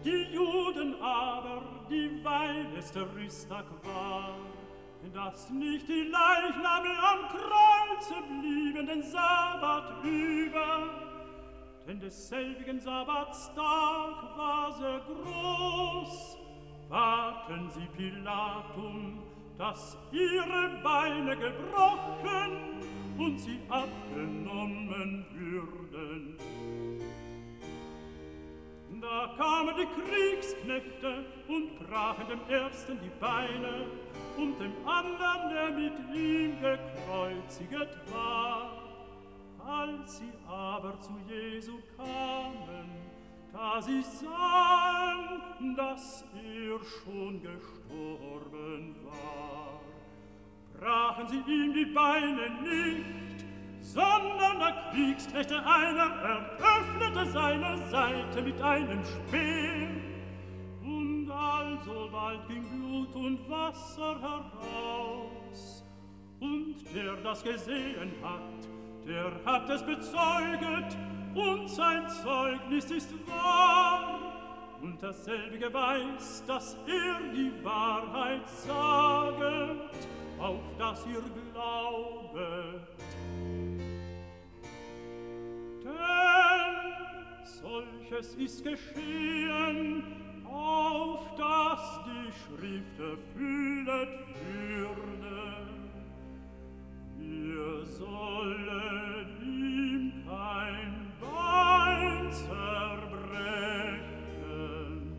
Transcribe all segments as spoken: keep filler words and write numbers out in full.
Die Juden aber, dieweil es der Rüsttag war, dass nicht die Leichname am Kreuze blieben den Sabbat über, denn desselbigen Sabbatstag war sehr groß, baten sie Pilatum, dass ihre Beine gebrochen und sie abgenommen würden. Da kamen die Kriegsknechte und brachen dem ersten die Beine und dem anderen, der mit ihm gekreuziget war. Als sie aber zu Jesu kamen, da sie sahen, dass er schon gestorben war, brachen sie ihm die Beine nicht, sondern der Kriegsknechte einer eröffnete seine Seite mit einem Speer. Und alsobald ging Blut und Wasser heraus. Und der das gesehen hat, der hat es bezeuget, und sein Zeugnis ist wahr. Und dasselbige weiß, dass er die Wahrheit saget, auf dass ihr glaubet. Denn solches ist geschehen, auf dass die Schrift erfüllet würde. Ihr solltet ihm kein Bein zerbrechen.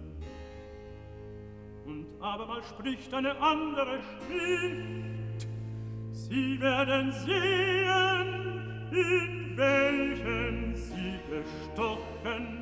Und abermal spricht eine andere Schrift, sie werden sehen, in welchen sie gestochen